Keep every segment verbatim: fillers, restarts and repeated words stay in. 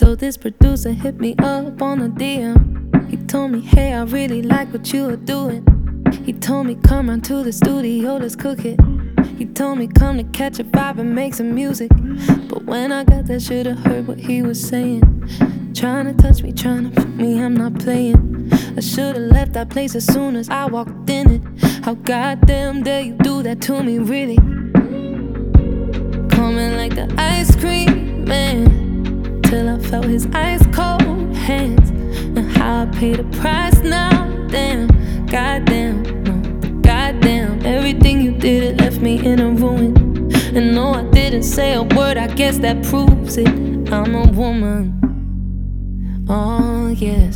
So this producer hit me up on a D M. He told me, hey, I really like what you are doing. He told me, come round to the studio, let's cook it. He told me, come to catch a vibe and make some music. But when I got there, should've heard what he was saying. Trying to touch me, trying to fuck me, I'm not playing. I should've left that place as soon as I walked in it. How goddamn dare you do that to me, really? Coming like the ice cream man, till I felt his ice cold hands. And how I paid the price now, damn, goddamn, no, goddamn. Everything you did, it left me in a ruin. And no, I didn't say a word, I guess that proves it. I'm a woman, oh yes.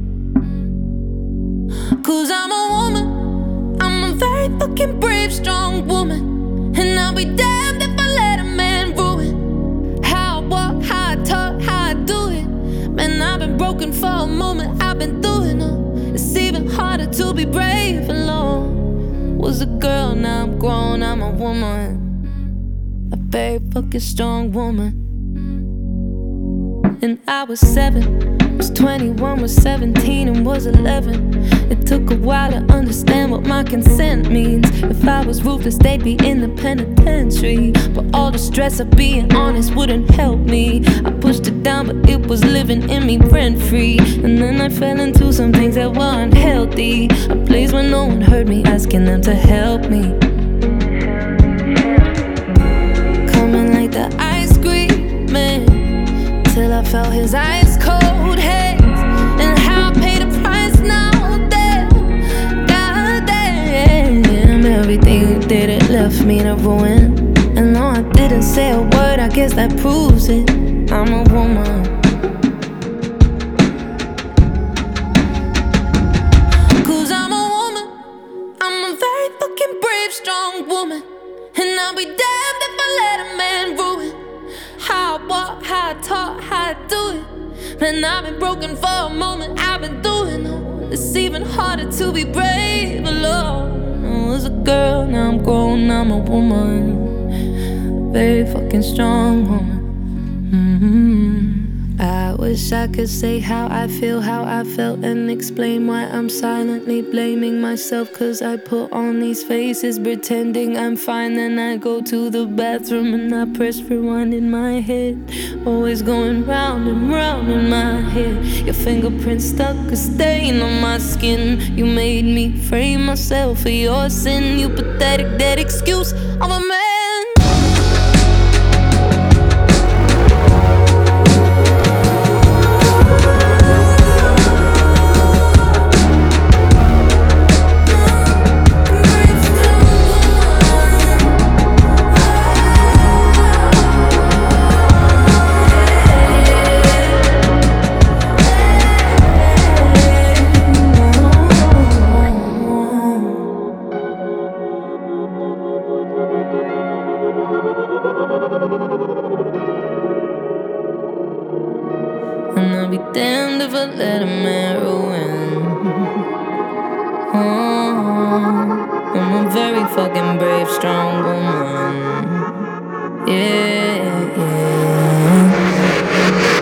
Cause I'm a woman, I'm a very fucking brave, strong woman. And I'll be damned if I let a man ruin how I walk, how I talk, how I do it. Man, I've been broken for a moment, I've been doing it. It's even harder to be brave alone. Was a girl, now I'm grown, I'm a woman. A very fucking strong woman. And I was seven, was twenty-one, was seventeen, and was eleven. It took a while to understand what my consent means. If I was ruthless, they'd be in the penitentiary. But all the stress of being honest wouldn't help me. I pushed it down, but it was living in me rent-free. And then I fell into some things that weren't healthy. A place where no one heard me, asking them to help me. Coming like the ice cream man, till I felt his ice cold hands. And how I paid the price now, damn, goddamn. Everything you did, it left me in a ruin. And no, I didn't say a word, I guess that proves it. I'm a woman. Cause I'm a woman, I'm a very fucking brave, strong woman. And I'll be damned if I let a man ruin how I walk, how I talk, how I do it. Man, I've been broken for a moment, I've been doing it. It's even harder to be brave alone. I was a girl, now I'm grown, I'm a woman. Very fucking strong woman. Mm-hmm. I wish I could say how I feel, how I felt, and explain why I'm silently blaming myself. Cause I put on these faces pretending I'm fine. Then I go to the bathroom and I press rewind in my head. Always going round and round in my head. Your fingerprints stuck a stain on my skin. You made me frame myself for your sin. You pathetic dead excuse of a man. And I'll be damned if I let a man ruin. Oh, I'm a very fucking brave, strong woman.